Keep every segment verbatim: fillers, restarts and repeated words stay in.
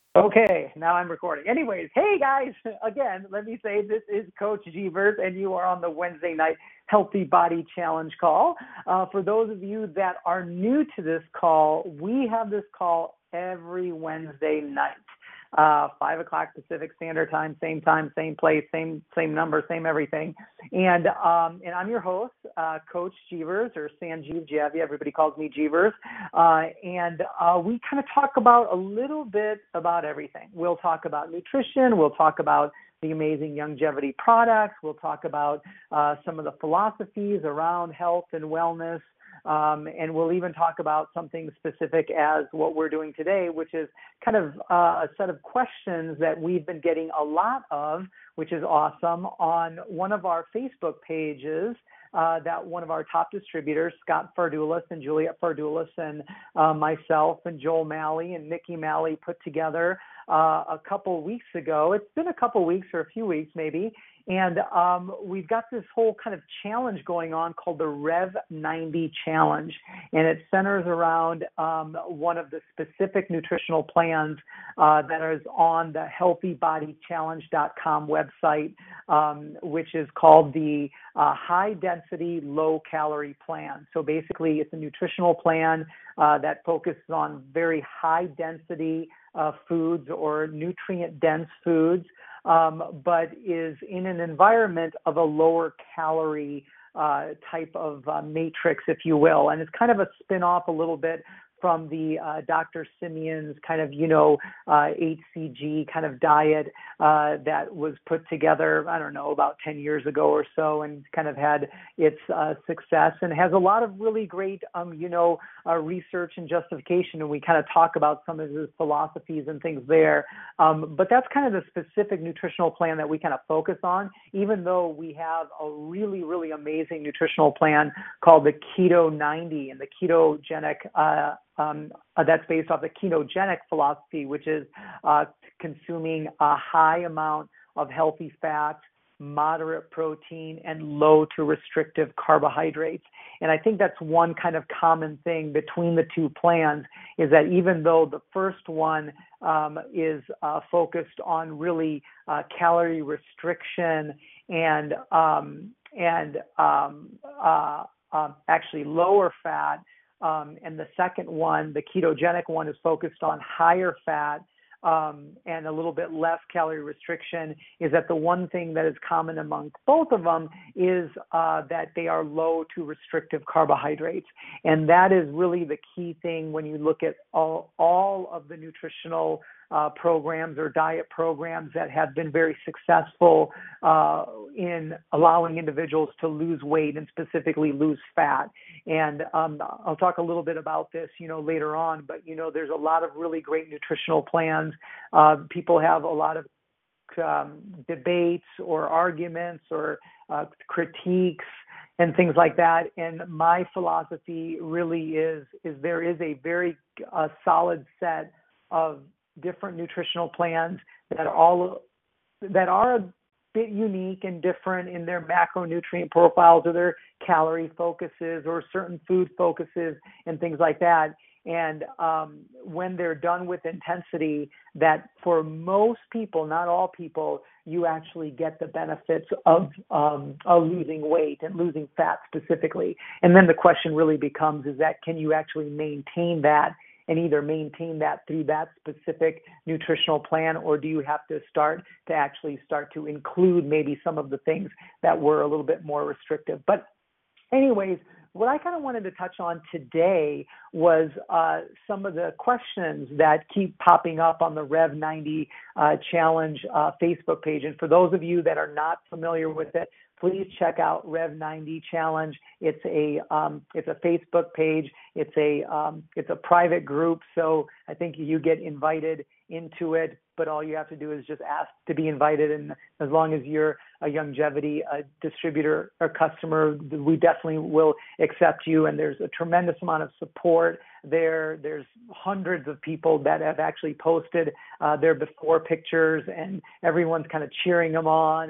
Okay, now I'm recording. Anyways, hey guys, again, let me say this is Coach Jeevers, and you are on the Wednesday night Healthy Body Challenge call. Uh, for those of you that are new to this call, we have this call every Wednesday night, uh, five o'clock Pacific Standard Time, same time, same place, same same number, same everything. And um, and I'm your host, uh, Coach Jeevers, or Sanjeev Javi. Everybody calls me Jeevers. Uh, and uh, we kind of talk about a little bit about everything. We'll talk about nutrition. We'll talk about the amazing longevity products. We'll talk about uh, some of the philosophies around health and wellness. Um, and we'll even talk about something specific as what we're doing today, which is kind of uh, a set of questions that we've been getting a lot of, which is awesome, on one of our Facebook pages. Uh, that one of our top distributors, Scott Fardulis and Juliet Fardulis, and uh, myself and Joel Malley and Nikki Malley put together uh, a couple weeks ago. It's been a couple weeks or a few weeks maybe, and um, we've got this whole kind of challenge going on called the Rev ninety Challenge, and it centers around um, one of the specific nutritional plans uh, that is on the healthy body challenge dot com website, um, which is called the uh, High Density Low Calorie Plan. So basically, it's a nutritional plan uh, that focuses on very high density uh, foods or nutrient dense foods, um, but is in an environment of a lower calorie uh, type of uh, matrix, if you will. And it's kind of a spin-off a little bit from the uh, Doctor Simeon's kind of, you know, uh, H C G kind of diet uh, that was put together, I don't know, about ten years ago or so, and kind of had its uh, success and has a lot of really great, um, you know, uh, research and justification. And we kind of talk about some of his philosophies and things there. Um, but that's kind of the specific nutritional plan that we kind of focus on, even though we have a really, really amazing nutritional plan called the Keto ninety and the ketogenic uh, Um, uh, that's based off the ketogenic philosophy, which is uh, consuming a high amount of healthy fats, moderate protein, and low to restrictive carbohydrates. And I think that's one kind of common thing between the two plans, is that even though the first one um, is uh, focused on really uh, calorie restriction and um, and um, uh, uh, actually lower fat, Um, and the second one, the ketogenic one, is focused on higher fat um, and a little bit less calorie restriction, is that the one thing that is common among both of them is uh, that they are low to restrictive carbohydrates. And that is really the key thing when you look at all, all of the nutritional Uh, programs or diet programs that have been very successful uh, in allowing individuals to lose weight and specifically lose fat. And um, I'll talk a little bit about this, you know, later on, but, you know, there's a lot of really great nutritional plans. Uh, people have a lot of um, debates or arguments or uh, critiques and things like that. And my philosophy really is, is there is a very uh, solid set of different nutritional plans that are all that are a bit unique and different in their macronutrient profiles or their calorie focuses or certain food focuses and things like that. And um, when they're done with intensity, that for most people, not all people, you actually get the benefits of, um, of losing weight and losing fat specifically. And then the question really becomes is that can you actually maintain that and either maintain that through that specific nutritional plan, or do you have to start to actually start to include maybe some of the things that were a little bit more restrictive. But anyways, what I kind of wanted to touch on today was uh, some of the questions that keep popping up on the Rev ninety uh, Challenge uh, Facebook page. And for those of you that are not familiar with it, please check out Rev ninety Challenge. It's a um, it's a Facebook page. It's a um, it's a private group, so I think you get invited into it. But all you have to do is just ask to be invited, and as long as you're a longevity a distributor or customer, we definitely will accept you. And there's a tremendous amount of support there. There's hundreds of people that have actually posted uh, their before pictures, and everyone's kind of cheering them on. And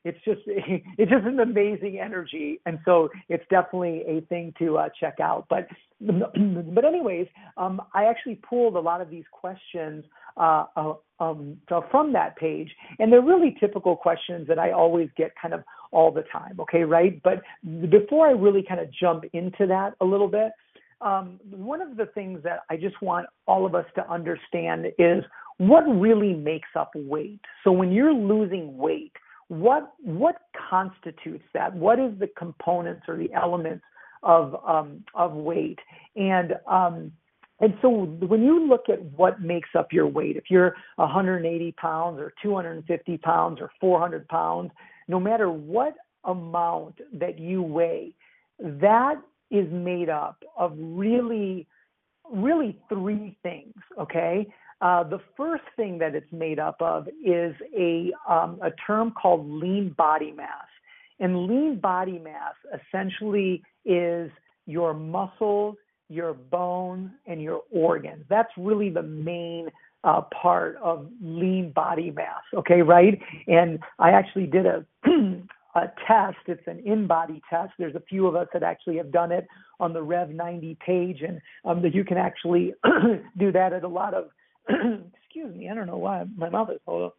it's just it's just an amazing energy, and so it's definitely a thing to uh, check out. But but anyways, um, I actually pulled a lot of these questions uh, uh, um, from that page, and they're really typical questions that I always get kind of all the time. Okay, right? But before I really kind of jump into that a little bit, um, one of the things that I just want all of us to understand is what really makes up weight. So when you're losing weight, what what constitutes that? What is the components or the elements of um, of weight? And um, and so when you look at what makes up your weight, if you're one hundred eighty pounds or two hundred fifty pounds or four hundred pounds, no matter what amount that you weigh, that is made up of really, really three things, okay? Uh, the first thing that it's made up of is a, um, a term called lean body mass. And lean body mass essentially is your muscles, your bones, and your organs. That's really the main uh, part of lean body mass, okay, right? And I actually did a, a test. It's an in-body test. There's a few of us that actually have done it on the Rev ninety page, and um, that you can actually do that at a lot of excuse me, I don't know why my mouth is hold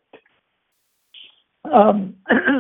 up. Um,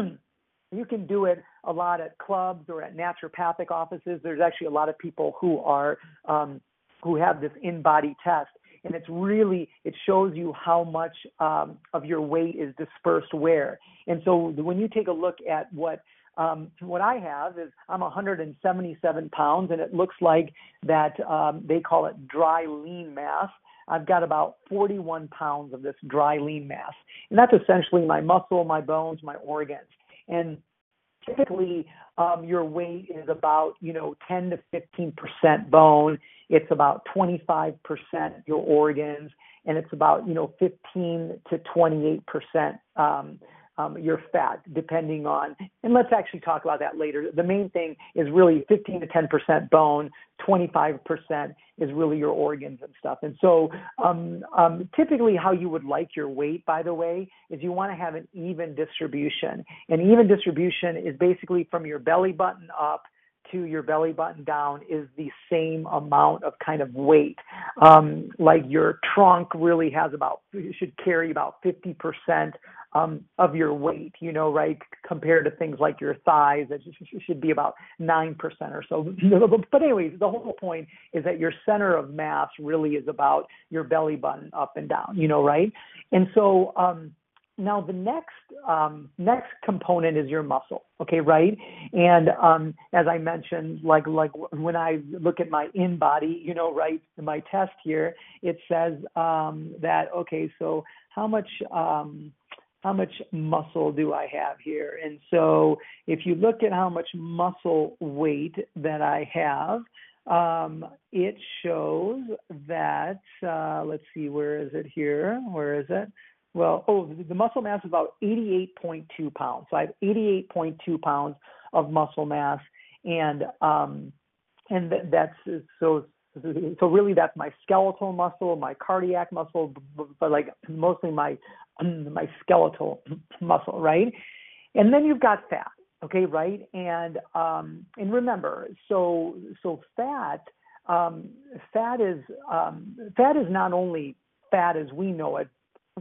you can do it a lot at clubs or at naturopathic offices. There's actually a lot of people who are um, who have this in-body test, and it's really it shows you how much um, of your weight is dispersed where. And so when you take a look at what Um, what I have is I'm one hundred seventy-seven pounds, and it looks like that um, they call it dry lean mass. I've got about forty-one pounds of this dry lean mass, and that's essentially my muscle, my bones, my organs. And typically, um, your weight is about, you know, ten to fifteen percent bone. It's about twenty-five percent your organs, and it's about, you know, fifteen to twenty-eight percent um, Um, your fat, depending on, and let's actually talk about that later. The main thing is really fifteen to ten percent bone, twenty-five percent is really your organs and stuff. And so um, um, typically how you would like your weight, by the way, is you want to have an even distribution. And even distribution is basically from your belly button up to your belly button down is the same amount of kind of weight. Um, like your trunk really has about, you should carry about fifty percent um, of your weight, you know, right? Compared to things like your thighs, that should be about nine percent or so. But anyways, the whole point is that your center of mass really is about your belly button up and down, you know, right? And so, um, now the next um, next component is your muscle, okay, right? And um, as I mentioned, like like when I look at my in-body, you know, right, my test here, it says um, that okay, so how much um, how much muscle do I have here? And so if you look at how much muscle weight that I have, um, it shows that uh, let's see, where is it here? Where is it? Well, oh, the muscle mass is about eighty-eight point two pounds. So I have eighty-eight point two pounds of muscle mass, and um, and that's so. So really, that's my skeletal muscle, my cardiac muscle, but like mostly my my skeletal muscle, right? And then you've got fat, okay, right? And um, and remember, so so fat um, fat is um, fat is not only fat as we know it.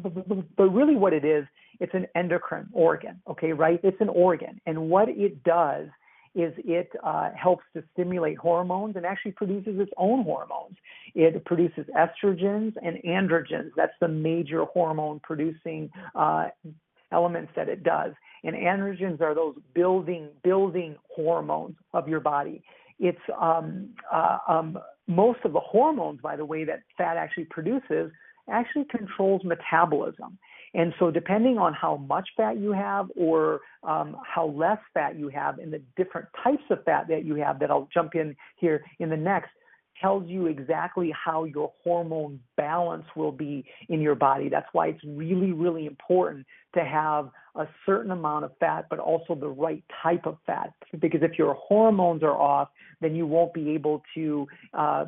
But really what it is, it's an endocrine organ, okay, right? It's an organ. And what it does is it uh, helps to stimulate hormones and actually produces its own hormones. It produces estrogens and androgens. That's the major hormone producing uh, elements that it does. And androgens are those building, building hormones of your body. It's um, uh, um, most of the hormones, by the way, that fat actually produces actually controls metabolism. And so depending on how much fat you have or um, how less fat you have and the different types of fat that you have that I'll jump in here in the next, tells you exactly how your hormone balance will be in your body. That's why it's really, really important to have a certain amount of fat, but also the right type of fat. Because if your hormones are off, then you won't be able to uh,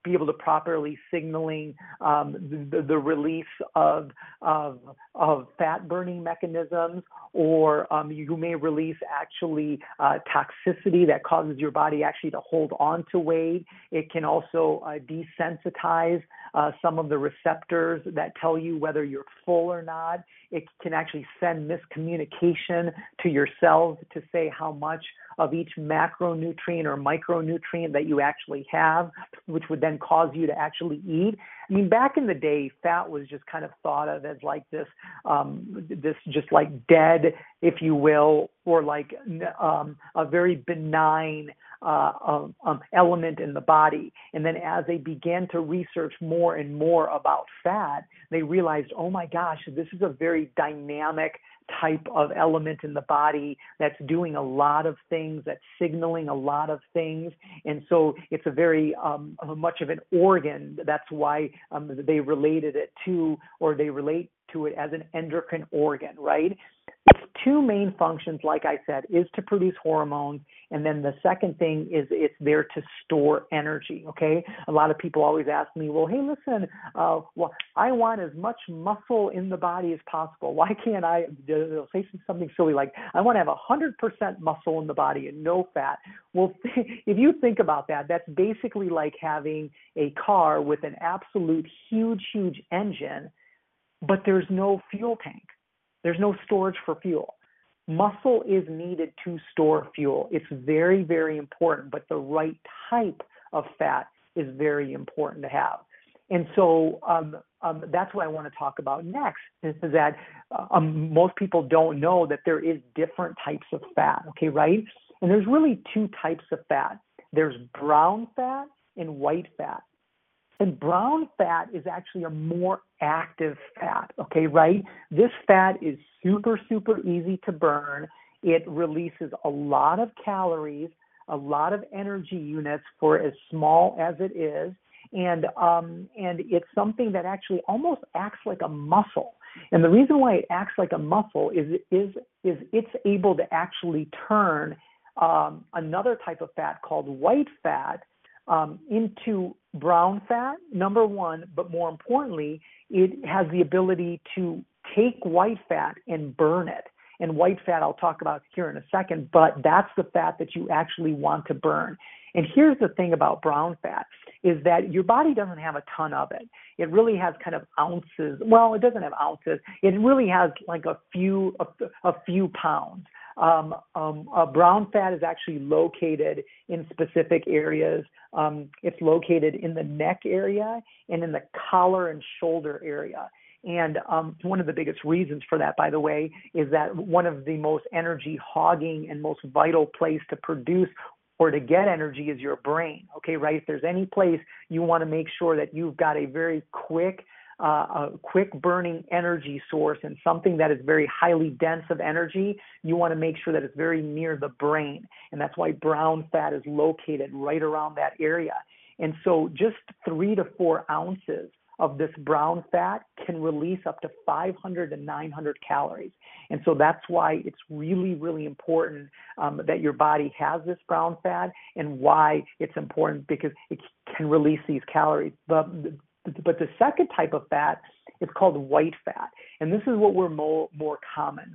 be able to properly signaling um, the, the release of, of, of fat burning mechanisms, or um, you may release actually uh, toxicity that causes your body actually to hold on to weight. It can also uh, desensitize uh, some of the receptors that tell you whether you're full or not. It can actually send miscommunication to your cells to say how much of each macronutrient or micronutrient that you actually have, which would then cause you to actually eat. I mean, back in the day, fat was just kind of thought of as like this, um, this just like dead, if you will, or like um, a very benign uh, um, um, element in the body. And then as they began to research more and more about fat, they realized, oh my gosh, this is a very dynamic type of element in the body that's doing a lot of things, that's signaling a lot of things. And so it's a very um, much of an organ. That's why um, they related it to, or they relate to it as an endocrine organ, right? Its two main functions, like I said, is to produce hormones. And then the second thing is it's there to store energy, okay? A lot of people always ask me, well, hey, listen, uh, well, I want as much muscle in the body as possible. Why can't I, they'll say something silly like, I want to have one hundred percent muscle in the body and no fat. Well, if you think about that, that's basically like having a car with an absolute huge, huge engine, but there's no fuel tank. There's no storage for fuel. Muscle is needed to store fuel. It's very, very important, but the right type of fat is very important to have. And so um, um, that's what I want to talk about next, is that um, most people don't know that there is different types of fat, okay, right? And there's really two types of fat. There's brown fat and white fat. And brown fat is actually a more active fat, okay, right? This fat is super, super easy to burn. It releases a lot of calories, a lot of energy units for as small as it is, and um, and it's something that actually almost acts like a muscle. And the reason why it acts like a muscle is is is it's able to actually turn um, another type of fat called white fat Um, into brown fat, number one, but more importantly, it has the ability to take white fat and burn it. And white fat I'll talk about here in a second, but that's the fat that you actually want to burn. And here's the thing about brown fat, is that your body doesn't have a ton of it. It really has kind of ounces. Well, it doesn't have ounces. It really has like a few, a, a few pounds. Um, um, uh, brown fat is actually located in specific areas. Um, it's located in the neck area and in the collar and shoulder area. And um, one of the biggest reasons for that, by the way, is that one of the most energy hogging and most vital place to produce or to get energy is your brain. Okay, right? If there's any place you want to make sure that you've got a very quick, uh, a quick burning energy source and something that is very highly dense of energy, you want to make sure that it's very near the brain. And that's why brown fat is located right around that area. And so just three to four ounces of this brown fat can release up to five hundred to nine hundred calories. And so that's why it's really, really important um, that your body has this brown fat, and why it's important because it can release these calories. But, but the second type of fat is called white fat. And this is what we're more, more common,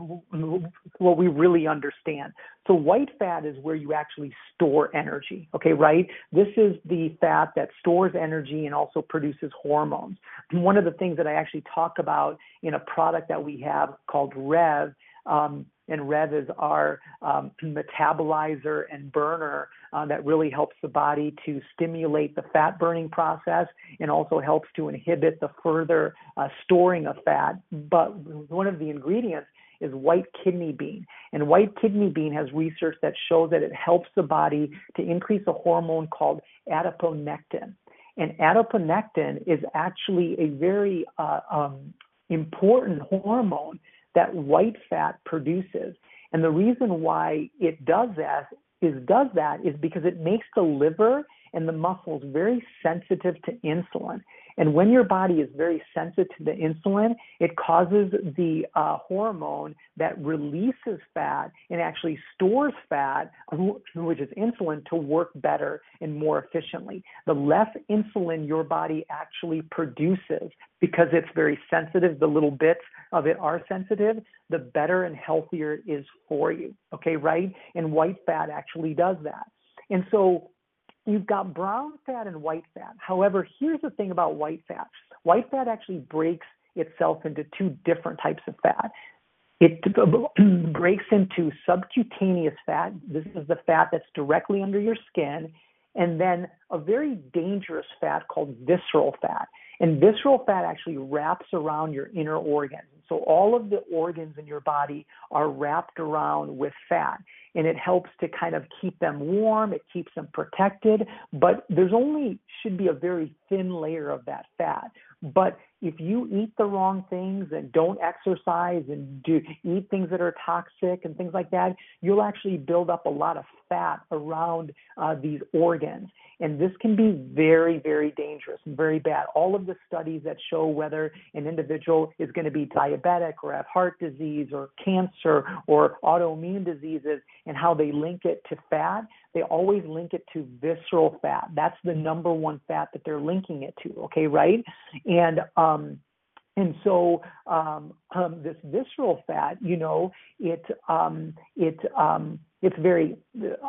what we really understand. So white fat is where you actually store energy, okay, right? This is the fat that stores energy and also produces hormones. And one of the things that I actually talk about in a product that we have called Rev, um, and Rev is our um, metabolizer and burner uh, that really helps the body to stimulate the fat burning process and also helps to inhibit the further uh, storing of fat. But one of the ingredients is white kidney bean. And white kidney bean has research that shows that it helps the body to increase a hormone called adiponectin. And adiponectin is actually a very uh, um, important hormone that white fat produces. And the reason why it does that is does that is because it makes the liver and the muscles very sensitive to insulin. And when your body is very sensitive to the insulin, it causes the uh, hormone that releases fat and actually stores fat, which is insulin, to work better and more efficiently. The less insulin your body actually produces, because it's very sensitive, the little bits of it are sensitive, the better and healthier it is for you, okay, right? And white fat actually does that. And so you've got brown fat and white fat. However, here's the thing about white fat. White fat actually breaks itself into two different types of fat. It breaks into subcutaneous fat. This is the fat that's directly under your skin, and then a very dangerous fat called visceral fat. And visceral fat actually wraps around your inner organs. So all of the organs in your body are wrapped around with fat, and it helps to kind of keep them warm. It keeps them protected, but there's only should be a very thin layer of that fat. But if you eat the wrong things and don't exercise and do eat things that are toxic and things like that, you'll actually build up a lot of fat around uh, these organs. And this can be very, very dangerous and very bad. All of the studies that show whether an individual is going to be diabetic or have heart disease or cancer or autoimmune diseases and how they link it to fat, they always link it to visceral fat. That's the number one fat that they're linking it to, okay, right? And um, and so um, um, this visceral fat, you know, it um, it um, it's very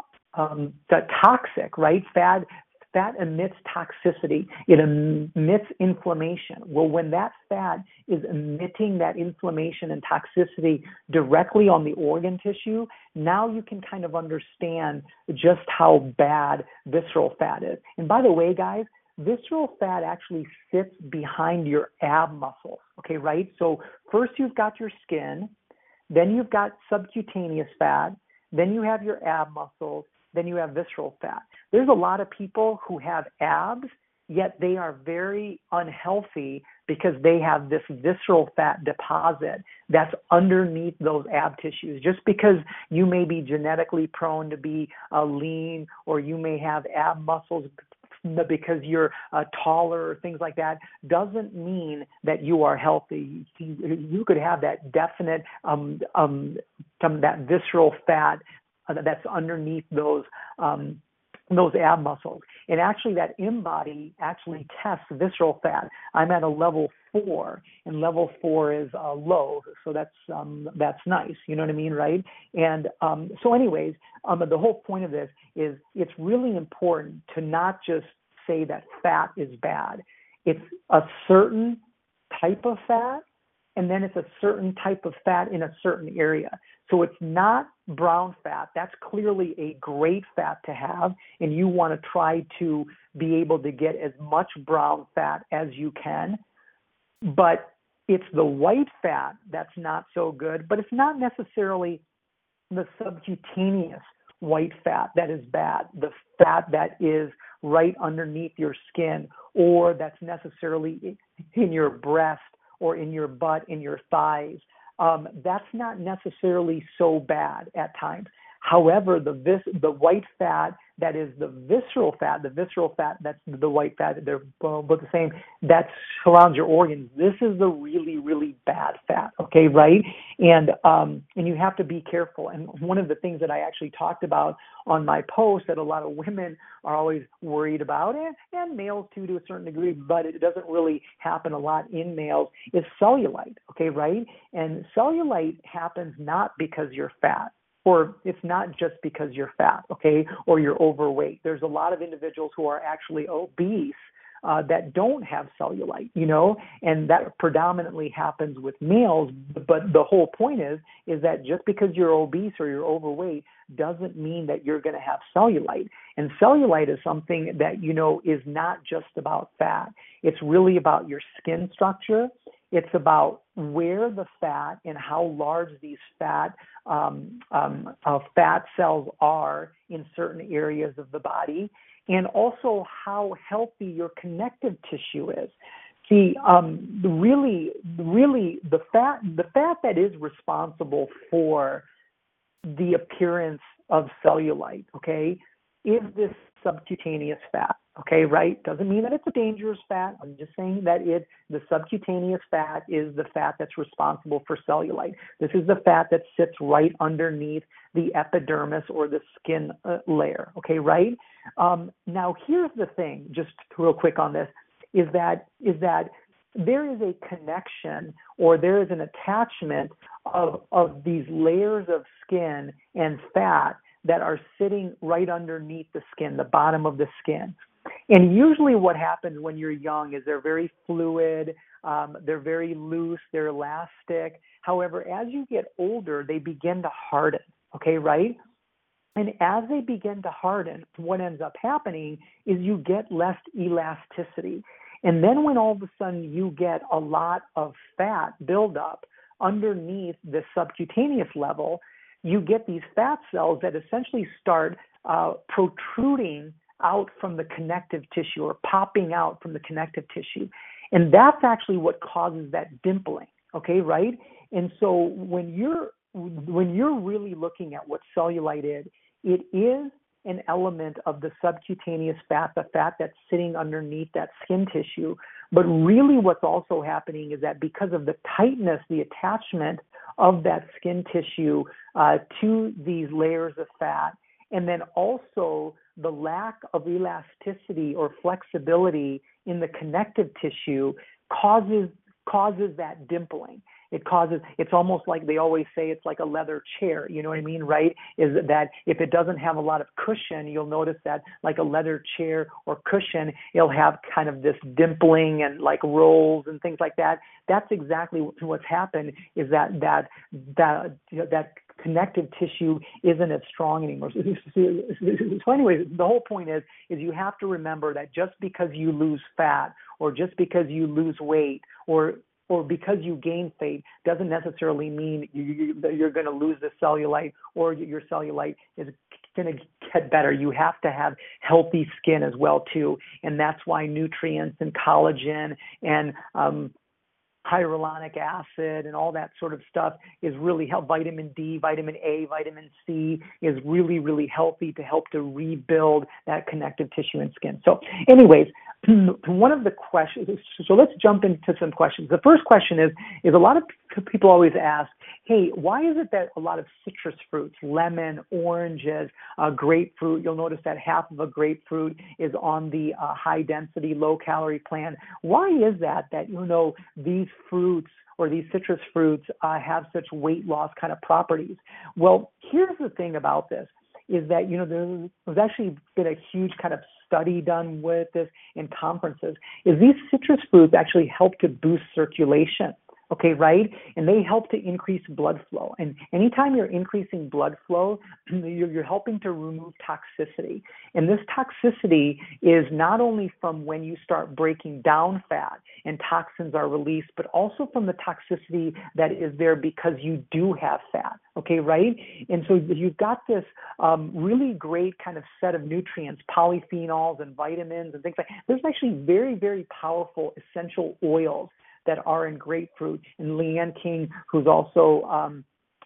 um, toxic, right? Fat fat emits toxicity. It emits inflammation. Well, when that fat is emitting that inflammation and toxicity directly on the organ tissue, now you can kind of understand just how bad visceral fat is. And by the way, guys, visceral fat actually sits behind your ab muscles, okay, right? So first you've got your skin, then you've got subcutaneous fat, then you have your ab muscles, then you have visceral fat. There's a lot of people who have abs, yet they are very unhealthy because they have this visceral fat deposit that's underneath those ab tissues. Just because you may be genetically prone to be uh, lean, or you may have ab muscles because you're uh, taller or things like that, doesn't mean that you are healthy. You could have that definite, um, um, some that visceral fat uh, that's underneath those um, those ab muscles. And actually that InBody actually tests visceral fat. I'm at a level four, and level four is uh, low, so that's um, that's nice. You know what I mean, right? And um, so anyways, um, the whole point of this is it's really important to not just say that fat is bad. It's a certain type of fat, and then it's a certain type of fat in a certain area. So it's not brown fat. That's clearly a great fat to have, and you want to try to be able to get as much brown fat as you can. But it's the white fat that's not so good, but it's not necessarily the subcutaneous white fat that is bad, the fat that is right underneath your skin, or that's necessarily in your breast or in your butt, in your thighs. Um, that's not necessarily so bad at times. However, the vis- the white fat that is the visceral fat, the visceral fat that's the white fat, they're both the same, that surrounds your organs. This is the really, really bad fat, okay, right? And um, and you have to be careful. And one of the things that I actually talked about on my post that a lot of women are always worried about, and, and males too to a certain degree, but it doesn't really happen a lot in males, is cellulite, okay, right? And cellulite happens not because you're fat, or it's not just because you're fat, okay, or you're overweight. There's a lot of individuals who are actually obese uh, that don't have cellulite, you know, and that predominantly happens with males. But the whole point is, is that just because you're obese or you're overweight doesn't mean that you're going to have cellulite. And cellulite is something that, you know, is not just about fat. It's really about your skin structure. It's about where the fat and how large these fat um, um, uh, fat cells are in certain areas of the body, and also how healthy your connective tissue is. See, um, really, really, the fat, the fat that is responsible for the appearance of cellulite, okay, is this subcutaneous fat. Okay, right? Doesn't mean that it's a dangerous fat. I'm just saying that it, the subcutaneous fat is the fat that's responsible for cellulite. This is the fat that sits right underneath the epidermis or the skin uh, layer. Okay, right? Um, now, here's the thing, just real quick on this, is that is that there is a connection or there is an attachment of, of these layers of skin and fat that are sitting right underneath the skin, the bottom of the skin. And usually what happens when you're young is they're very fluid, um, they're very loose, they're elastic. However, as you get older, they begin to harden, okay, right? And as they begin to harden, what ends up happening is you get less elasticity. And then when all of a sudden you get a lot of fat buildup underneath the subcutaneous level, you get these fat cells that essentially start uh, protruding out from the connective tissue or popping out from the connective tissue. And that's actually what causes that dimpling, okay, right? And so when you're when you're really looking at what cellulite is, it is an element of the subcutaneous fat, the fat that's sitting underneath that skin tissue. But really what's also happening is that because of the tightness, the attachment of that skin tissue uh, to these layers of fat, and then also the lack of elasticity or flexibility in the connective tissue causes causes that dimpling. It causes, it's almost like they always say it's like a leather chair, you know what I mean, right? Is that if it doesn't have a lot of cushion, you'll notice that like a leather chair or cushion, it'll have kind of this dimpling and like rolls and things like that. That's exactly what's happened, is that that that you know, that connective tissue isn't as strong anymore. So anyways, the whole point is, is you have to remember that just because you lose fat or just because you lose weight or or because you gain weight doesn't necessarily mean you, you, you're going to lose the cellulite or your cellulite is going to get better. You have to have healthy skin as well, too. And that's why nutrients and collagen and um, hyaluronic acid and all that sort of stuff is really help. Vitamin D, vitamin A, vitamin C is really, really healthy to help to rebuild that connective tissue and skin. So anyways, one of the questions, so let's jump into some questions. The first question is, is a lot of people always ask, hey, why is it that a lot of citrus fruits, lemon, oranges, uh, grapefruit, you'll notice that half of a grapefruit is on the uh, high density, low calorie plan. Why is that, that, you know, these fruits or these citrus fruits uh, have such weight loss kind of properties? Well, here's the thing about this, is that, you know, there's actually been a huge kind of study done with this in conferences, is these citrus fruits actually help to boost circulation. Okay, right? And they help to increase blood flow. And anytime you're increasing blood flow, you're, you're helping to remove toxicity. And this toxicity is not only from when you start breaking down fat and toxins are released, but also from the toxicity that is there because you do have fat. Okay, right? And so you've got this um, really great kind of set of nutrients, polyphenols and vitamins and things like that. There's actually very, very powerful essential oils that are in grapefruit. And Leanne King, who's also um,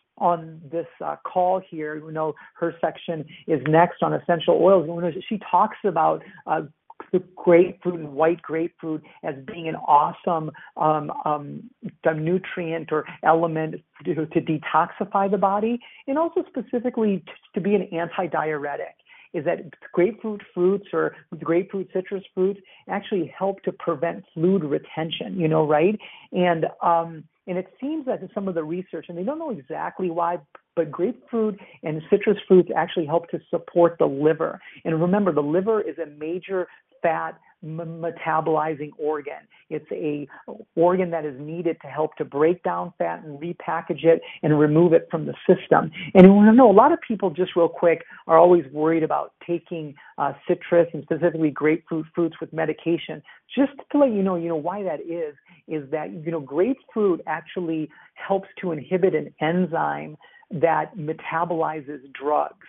on this uh, call here, you know, her section is next on essential oils. She talks about uh, grapefruit and white grapefruit as being an awesome um, um, nutrient or element to, to detoxify the body, and also specifically to be an anti-diuretic. Is that grapefruit fruits or grapefruit citrus fruits actually help to prevent fluid retention, you know, right? And um, and it seems that in some of the research, and they don't know exactly why, but grapefruit and citrus fruits actually help to support the liver. And remember, the liver is a major fat metabolizing organ. It's a organ that is needed to help to break down fat and repackage it and remove it from the system. And you know, a lot of people, just real quick, are always worried about taking uh, citrus and specifically grapefruit fruits with medication. Just to let you know, you know why that is, is that, you know, grapefruit actually helps to inhibit an enzyme that metabolizes drugs.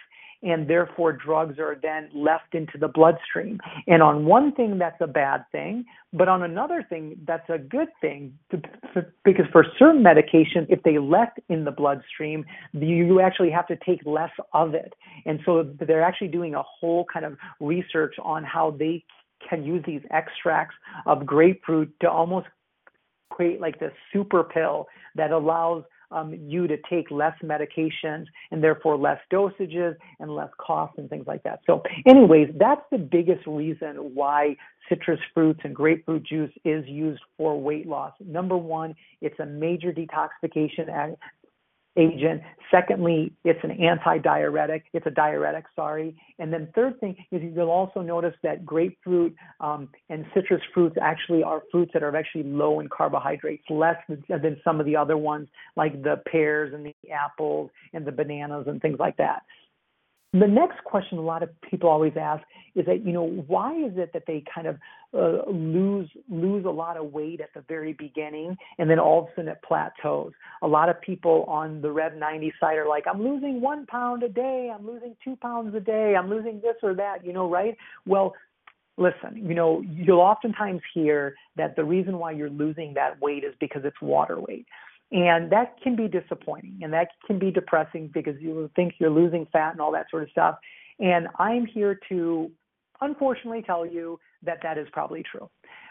and therefore drugs are then left into the bloodstream. And on one thing, that's a bad thing, but on another thing, that's a good thing, because for certain medications, if they left in the bloodstream, you actually have to take less of it. And so they're actually doing a whole kind of research on how they can use these extracts of grapefruit to almost create like this super pill that allows um, you to take less medications and therefore less dosages and less costs and things like that. So anyways, that's the biggest reason why citrus fruits and grapefruit juice is used for weight loss. Number one, it's a major detoxification agent. Secondly, it's an anti-diuretic. It's a diuretic, sorry. And then third thing is you'll also notice that grapefruit um, and citrus fruits actually are fruits that are actually low in carbohydrates, less than, than some of the other ones like the pears and the apples and the bananas and things like that. The next question a lot of people always ask is that, you know, why is it that they kind of uh, lose lose a lot of weight at the very beginning and then all of a sudden it plateaus? A lot of people on the Rev ninety site are like, I'm losing one pound a day, I'm losing two pounds a day, I'm losing this or that, you know, right? Well, listen, you know, you'll oftentimes hear that the reason why you're losing that weight is because it's water weight. And that can be disappointing and that can be depressing because you think you're losing fat and all that sort of stuff. And I'm here to unfortunately tell you that that is probably true.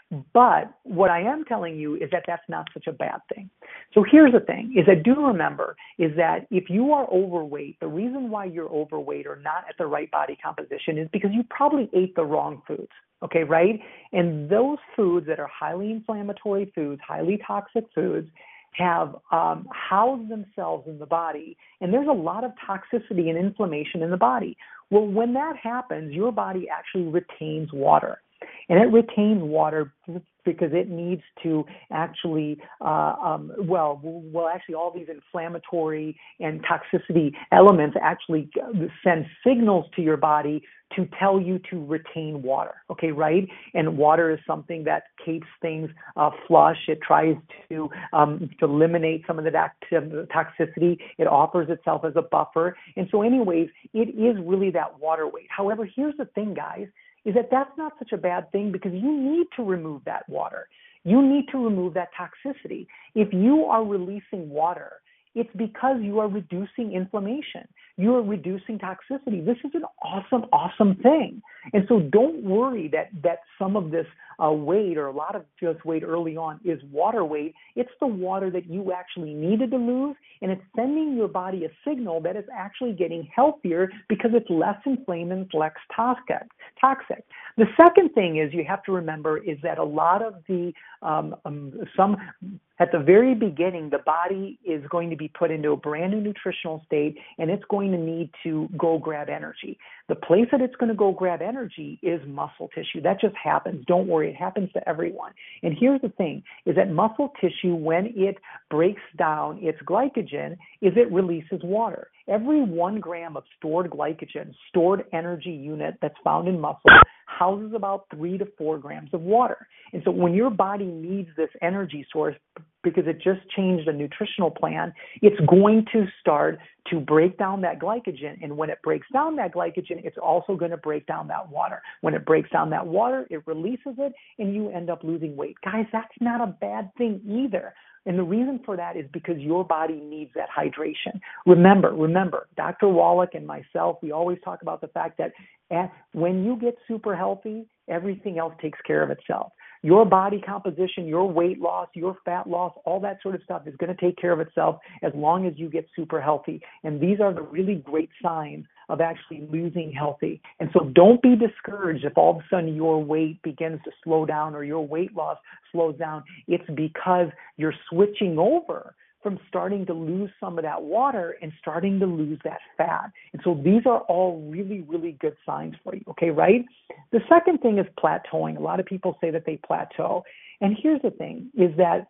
But what I am telling you is that that's not such a bad thing. So here's the thing, is that do remember is that if you are overweight, the reason why you're overweight or not at the right body composition is because you probably ate the wrong foods. Okay, right? And those foods that are highly inflammatory foods, highly toxic foods, have um, housed themselves in the body, and there's a lot of toxicity and inflammation in the body. Well, when that happens, your body actually retains water, and it retains water because it needs to actually, uh, um, well, well, actually all these inflammatory and toxicity elements actually send signals to your body to tell you to retain water, okay, right? And water is something that keeps things uh, flush. It tries to, um, to eliminate some of the toxicity. It offers itself as a buffer. And so anyways, it is really that water weight. However, here's the thing, guys, is that that's not such a bad thing because you need to remove that water. You need to remove that toxicity. If you are releasing water, it's because you are reducing inflammation. You are reducing toxicity. This is an awesome, awesome thing. And so don't worry that, that some of this uh, weight or a lot of just weight early on is water weight. It's the water that you actually needed to lose, and it's sending your body a signal that it's actually getting healthier because it's less inflamed and it's less toxic. toxic. The second thing is you have to remember is that a lot of the, um, um, some, at the very beginning, the body is going to be put into a brand new nutritional state, and it's going to need to go grab energy. The place that it's going to go grab energy is muscle tissue. That just happens. Don't worry. It happens to everyone. And here's the thing, is that muscle tissue, when it breaks down its glycogen, is it releases water. Every one gram of stored glycogen, stored energy unit that's found in muscle, houses about three to four grams of water. And so when your body needs this energy source because it just changed a nutritional plan, it's going to start to break down that glycogen. And when it breaks down that glycogen, it's also going to break down that water. When it breaks down that water, it releases it, and you end up losing weight. Guys, that's not a bad thing either. And the reason for that is because your body needs that hydration. Remember, remember, Doctor Wallach and myself, we always talk about the fact that at, when you get super healthy, everything else takes care of itself. Your body composition, your weight loss, your fat loss, all that sort of stuff is going to take care of itself as long as you get super healthy. And these are the really great signs of actually losing healthy. And so don't be discouraged if all of a sudden your weight begins to slow down or your weight loss slows down. It's because you're switching over from starting to lose some of that water and starting to lose that fat. And so these are all really, really good signs for you, okay, right? The second thing is plateauing. A lot of people say that they plateau. And here's the thing, is that,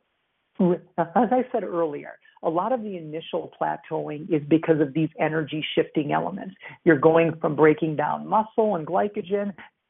as I said earlier, a lot of the initial plateauing is because of these energy shifting elements. You're going from breaking down muscle and glycogen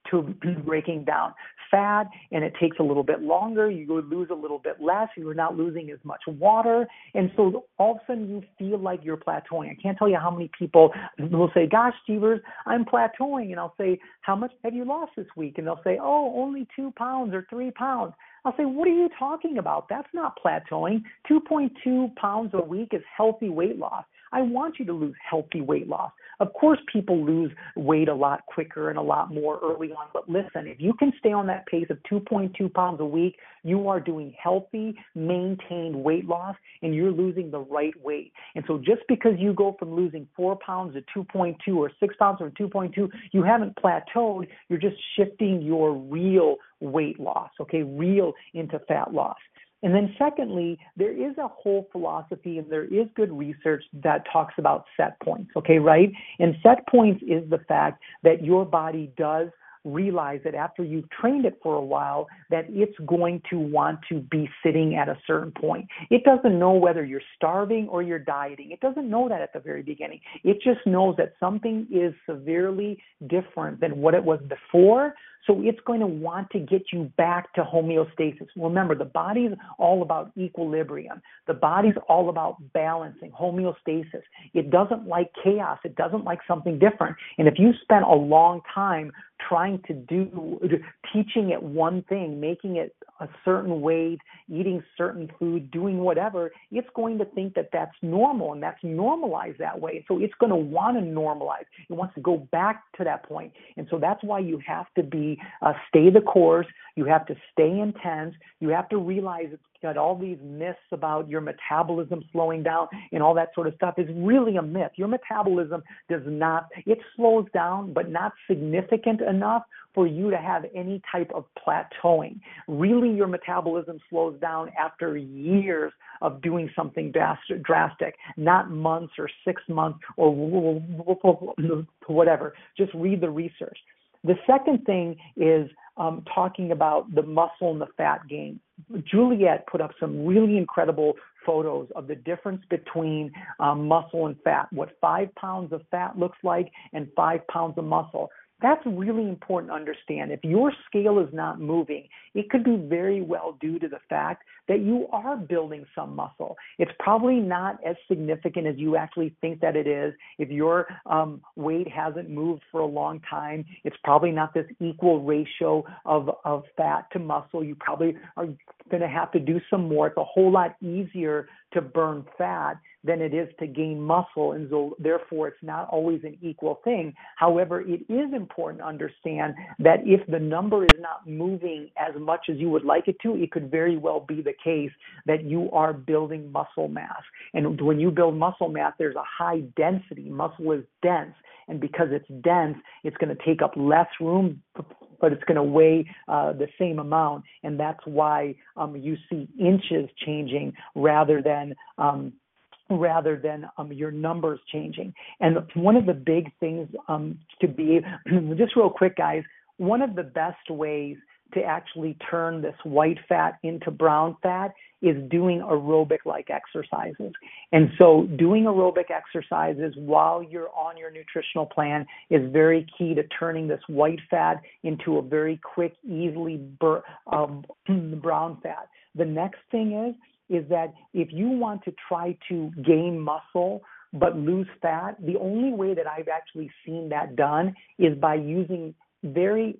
to breaking down fat, and it takes a little bit longer. You lose a little bit less. You're not losing as much water. And so all of a sudden you feel like you're plateauing. I can't tell you how many people will say, gosh, Stevers, I'm plateauing. And I'll say, how much have you lost this week? And they'll say, oh, only two pounds or three pounds. I'll say, what are you talking about? That's not plateauing. two point two pounds a week is healthy weight loss. I want you to lose healthy weight loss. Of course, people lose weight a lot quicker and a lot more early on. But listen, if you can stay on that pace of two point two pounds a week, you are doing healthy, maintained weight loss, and you're losing the right weight. And so just because you go from losing four pounds to two point two or six pounds from two point two, you haven't plateaued. You're just shifting your real weight loss, okay, real into fat loss. And then secondly, there is a whole philosophy and there is good research that talks about set points, okay, right? And set points is the fact that your body does realize that after you've trained it for a while, that it's going to want to be sitting at a certain point. It doesn't know whether you're starving or you're dieting. It doesn't know that at the very beginning. It just knows that something is severely different than what it was before. So it's going to want to get you back to homeostasis. Remember, the body's all about equilibrium. The body's all about balancing, homeostasis. It doesn't like chaos. It doesn't like something different. And if you spend a long time trying to do, teaching it one thing, making it a certain weight, eating certain food, doing whatever, it's going to think that that's normal and that's normalized that way. So it's going to want to normalize. It wants to go back to that point. And so that's why you have to be, uh, stay the course. You have to stay intense. You have to realize it's got all these myths about your metabolism slowing down and all that sort of stuff is really a myth. Your metabolism does not, it slows down, but not significant enough for you to have any type of plateauing. Really, your metabolism slows down after years of doing something drastic, not months or six months or whatever. Just read the research. The second thing is um, talking about the muscle and the fat gain. Juliet put up some really incredible photos of the difference between um, muscle and fat, what five pounds of fat looks like and five pounds of muscle. That's really important to understand. If your scale is not moving, it could be very well due to the fact that you are building some muscle. It's probably not as significant as you actually think that it is. If your um, weight hasn't moved for a long time, it's probably not this equal ratio of, of fat to muscle. You probably are going to have to do some more. It's a whole lot easier to burn fat than it is to gain muscle, and so therefore it's not always an equal thing. However, it is important to understand that if the number is not moving as much as you would like it to, it could very well be the case that you are building muscle mass. And when you build muscle mass, there's a high density. Muscle is dense, and because it's dense, it's going to take up less room, but it's going to weigh uh, the same amount, and that's why um, you see inches changing rather than um, rather than um, your numbers changing. And one of the big things um, to be, just real quick, guys, one of the best ways to actually turn this white fat into brown fat is doing aerobic-like exercises. And so doing aerobic exercises while you're on your nutritional plan is very key to turning this white fat into a very quick, easily bur- um, brown fat. The next thing is, is that if you want to try to gain muscle but lose fat, the only way that I've actually seen that done is by using very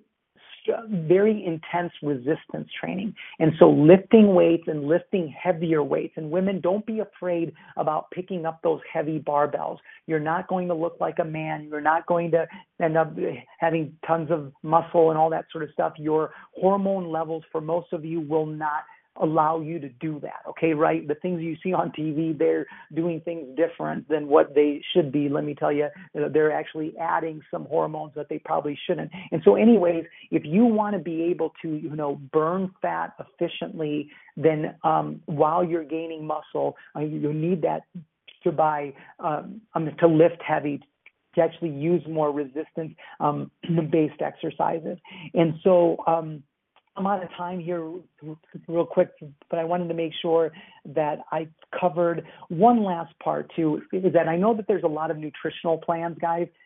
very intense resistance training. And so lifting weights and lifting heavier weights. And women, don't be afraid about picking up those heavy barbells. You're not going to look like a man. You're not going to end up having tons of muscle and all that sort of stuff. Your hormone levels for most of you will not allow you to do that, okay, right? The things you see on T V, they're doing things different than what they should be. Let me tell you, they're actually adding some hormones that they probably shouldn't. And so anyways, if you want to be able to, you know, burn fat efficiently, then um, while you're gaining muscle, uh, you need that to buy, um, to lift heavy, to actually use more resistance um, based exercises. And so, um, I'm out of time here real quick, but I wanted to make sure that I covered one last part too, is that I know that there's a lot of nutritional plans, guys,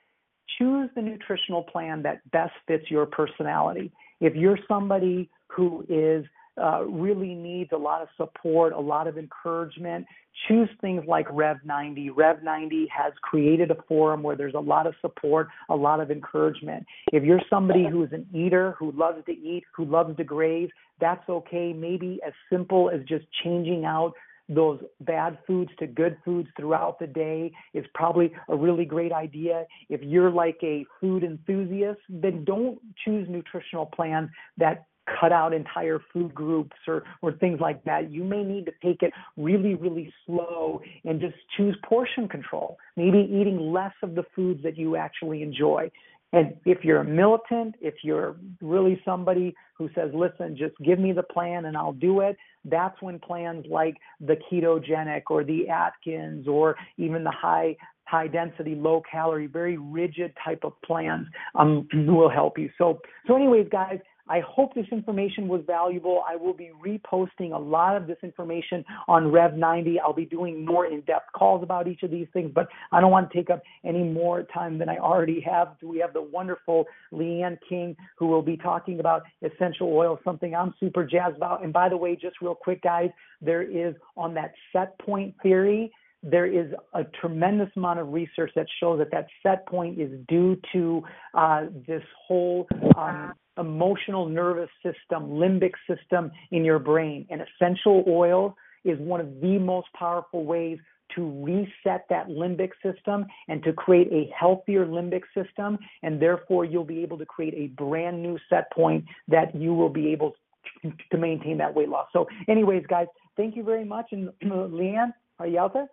choose the nutritional plan that best fits your personality. If you're somebody who is uh, really needs a lot of support, a lot of encouragement, choose things like Rev ninety. Rev ninety has created a forum where there's a lot of support, a lot of encouragement. If you're somebody who is an eater, who loves to eat, who loves to graze, that's okay. Maybe as simple as just changing out those bad foods to good foods throughout the day is probably a really great idea. If you're like a food enthusiast, then don't choose nutritional plans that cut out entire food groups or, or things like that. You may need to take it really, really slow and just choose portion control, maybe eating less of the foods that you actually enjoy. And if you're a militant, if you're really somebody who says, listen, just give me the plan and I'll do it, that's when plans like the ketogenic or the Atkins or even the high high density, low calorie, very rigid type of plans um, will help you. So, so anyways, guys, I hope this information was valuable. I will be reposting a lot of this information on Rev ninety. I'll be doing more in-depth calls about each of these things, but I don't want to take up any more time than I already have. We have the wonderful Leanne King, who will be talking about essential oils, something I'm super jazzed about. And by the way, just real quick, guys, there is on that set point theory, there is a tremendous amount of research that shows that that set point is due to uh, this whole um, emotional nervous system, limbic system in your brain. And essential oil is one of the most powerful ways to reset that limbic system and to create a healthier limbic system. And therefore, you'll be able to create a brand new set point that you will be able to maintain that weight loss. So anyways, guys, thank you very much. And Leanne, are you out there?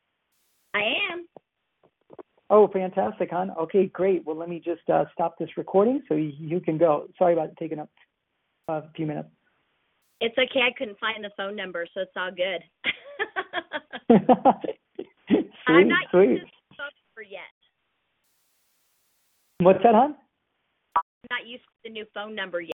I am. Oh, fantastic, hon. Okay, great. Well, let me just uh, stop this recording so you, you can go. Sorry about taking up a few minutes. It's okay. I couldn't find the phone number, so it's all good. sweet, I'm not sweet. using the phone number yet. What's that, hon? I'm not used to the new phone number yet.